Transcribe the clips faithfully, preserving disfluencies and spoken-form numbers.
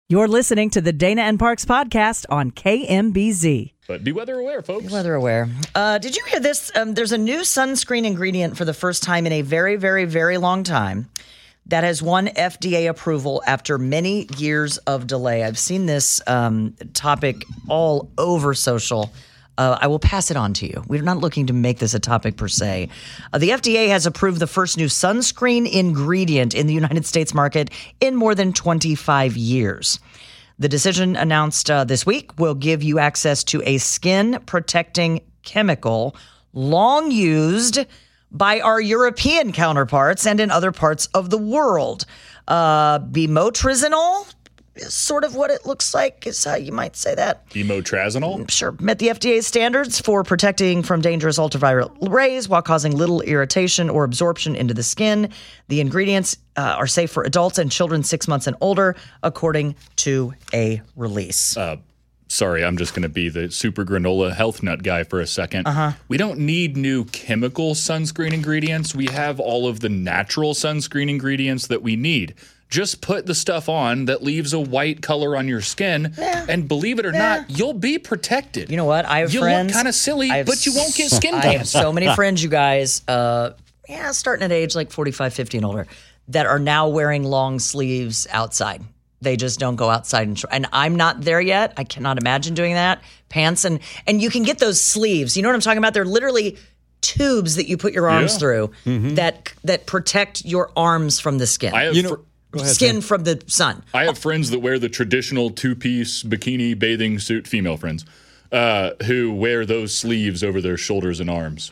You're listening to the Dana and Parks podcast on K M B Z. But be weather aware, folks. Be weather aware. Uh, did you hear this? Um, there's a new sunscreen ingredient for the first time in a very, very, very long time that has won F D A approval after many years of delay. I've seen this um, topic all over social. Uh, I will pass it on to you. We're not looking to make this a topic per se. Uh, the F D A has approved the first new sunscreen ingredient in the United States market in more than twenty-five years. The decision announced uh, this week will give you access to a skin-protecting chemical long used by our European counterparts and in other parts of the world. Uh, Bimotrizinol is sort of what it looks like, is how you might say that. Bimotrazinol? Sure. Met the F D A's standards for protecting from dangerous ultraviolet rays while causing little irritation or absorption into the skin. The ingredients uh, are safe for adults and children six months and older, according to a release. Uh, sorry, I'm just going to be the super granola health nut guy for a second. Uh-huh. We don't need new chemical sunscreen ingredients. We have all of the natural sunscreen ingredients that we need. Just put the stuff on that leaves a white color on your skin, yeah. and believe it or yeah. not, you'll be protected. You know what? I have you friends. look kind of silly, but you won't get skin I have so many friends, you guys, uh, yeah, starting at age like forty-five, fifty and older, that are now wearing long sleeves outside. They just don't go outside. And, and I'm not there yet. I cannot imagine doing that. Pants and and you can get those sleeves. You know what I'm talking about? They're literally tubes that you put your arms yeah. through mm-hmm. that that protect your arms from the skin. I have you know, fr- ahead, skin Sam. From the sun. I have friends that wear the traditional two-piece bikini bathing suit, female friends, uh, who wear those sleeves over their shoulders and arms.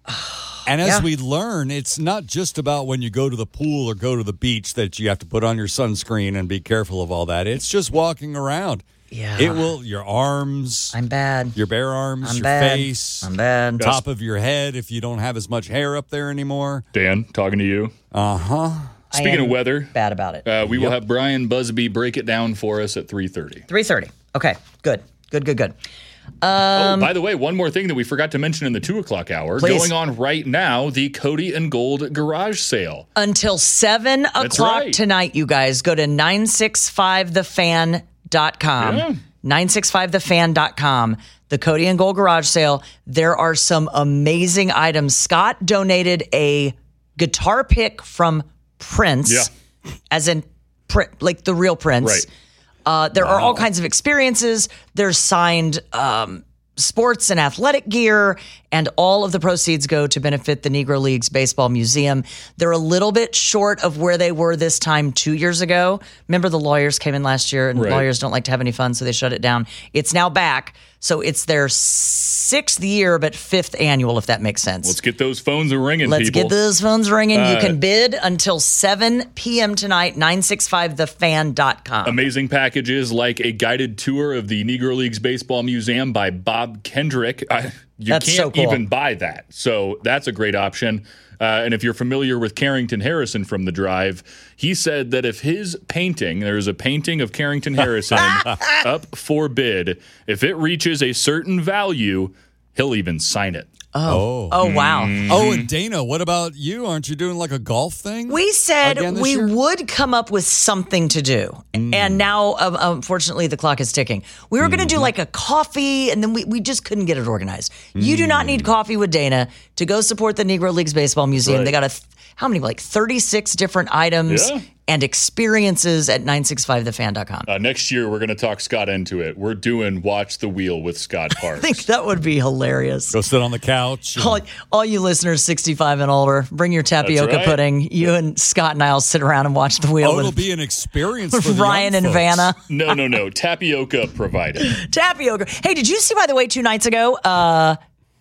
And as yeah. we learn, it's not just about when you go to the pool or go to the beach that you have to put on your sunscreen and be careful of all that. It's just walking around. Yeah. It will, your arms. I'm bad. Your bare arms, I'm your bad. face. I'm bad. Top of your head if you don't have as much hair up there anymore. Dan, talking to you. Uh-huh. Speaking of weather. Bad about it. Uh, we yep. will have Brian Busby break it down for us at three thirty. three thirty. Okay, good. Good, good, good. Um, oh, by the way, one more thing that we forgot to mention in the two o'clock hour. Please. Going on right now, the Cody and Gold garage sale. Until seven That's o'clock right. tonight, you guys. Go to nine six five the fan dot com. Yeah. nine six five the fan dot com. The Cody and Gold garage sale. There are some amazing items. Scott donated a guitar pick from Prince. Yeah. As in, like the real Prince. Right. Uh, there wow. are all kinds of experiences. There's signed um, sports and athletic gear, and all of the proceeds go to benefit the Negro Leagues Baseball Museum. They're a little bit short of where they were this time two years ago. Remember the lawyers came in last year, and right. lawyers don't like to have any fun, so they shut it down. It's now back. So it's their sixth year, but fifth annual, if that makes sense. Let's get those phones ringing, Let's people. get those phones ringing. Uh, you can bid until seven p.m. tonight, nine six five the fan dot com. Amazing packages like a guided tour of the Negro Leagues Baseball Museum by Bob Kendrick. I, you That's can't so cool. even buy that. So that's a great option. Uh, and if you're familiar with Carrington Harrison from The Drive, he said that if his painting, there's a painting of Carrington Harrison up for bid, if it reaches a certain value, he'll even sign it. Oh. Oh, wow. Mm-hmm. Oh, and Dana, what about you? Aren't you doing like a golf thing? We said we year? would come up with something to do. Mm. And now, um, unfortunately, the clock is ticking. We were mm-hmm. going to do like a coffee, and then we, we just couldn't get it organized. Mm. You do not need coffee with Dana to go support the Negro Leagues Baseball Museum. Right. They got a, th- how many, like thirty-six different items. Yeah. And experiences at nine six five the fan dot com. Uh, next year, we're going to talk Scott into it. We're doing Watch the Wheel with Scott Parks. I think that would be hilarious. Go sit on the couch. All, all you listeners sixty-five and older, bring your tapioca right. pudding. You and Scott and I will sit around and watch the wheel. Oh, with it'll be an experience for the Ryan young and folks. Vanna. No, no, no. Tapioca provided. Tapioca. Hey, did you see, by the way, two nights ago, uh,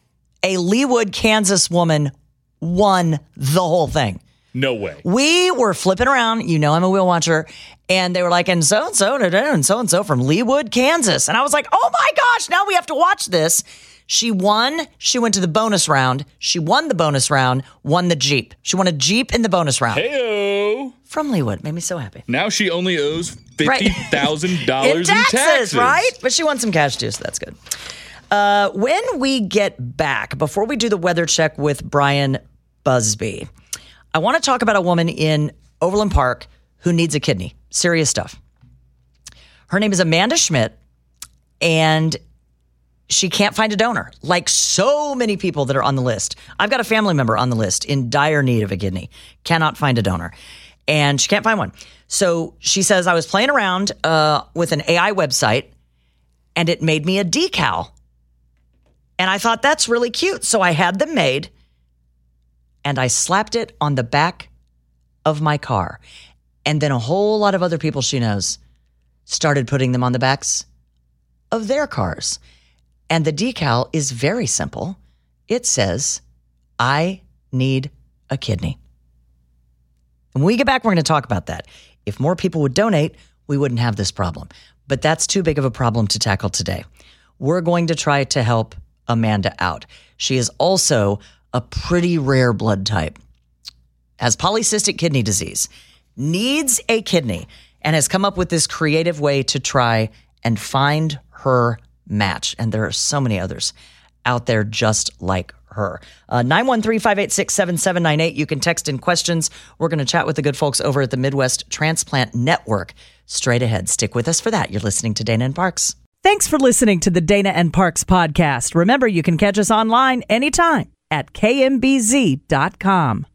a Leawood, Kansas woman won the whole thing? No way. We were flipping around. You know I'm a wheel watcher. And they were like, and so-and-so, and so-and-so from Leawood, Kansas. And I was like, oh, my gosh, now we have to watch this. She won. She went to the bonus round. She won the bonus round, won the Jeep. She won a Jeep in the bonus round. Hey-o. From Leawood. Made me so happy. Now she only owes fifty thousand dollars in, in taxes, taxes. Right? But she won some cash, too, so that's good. Uh, when we get back, before we do the weather check with Brian Busby, I want to talk about a woman in Overland Park who needs a kidney. Serious stuff. Her name is Amanda Schmidt, and she can't find a donor, like so many people that are on the list. I've got a family member on the list in dire need of a kidney, cannot find a donor, and she can't find one. So she says, I was playing around uh, with an A I website, and it made me a decal. And I thought, that's really cute. So I had them made, and I slapped it on the back of my car. And then a whole lot of other people she knows started putting them on the backs of their cars. And the decal is very simple. It says, I need a kidney. When we get back, we're going to talk about that. If more people would donate, we wouldn't have this problem. But that's too big of a problem to tackle today. We're going to try to help Amanda out. She is also a pretty rare blood type, has polycystic kidney disease, needs a kidney, and has come up with this creative way to try and find her match. And there are so many others out there just like her. Uh, nine one three, five eight six, seven seven nine eight. You can text in questions. We're going to chat with the good folks over at the Midwest Transplant Network straight ahead. Stick with us for that. You're listening to Dana and Parks. Thanks for listening to the Dana and Parks podcast. Remember, you can catch us online anytime at K M B Z dot com.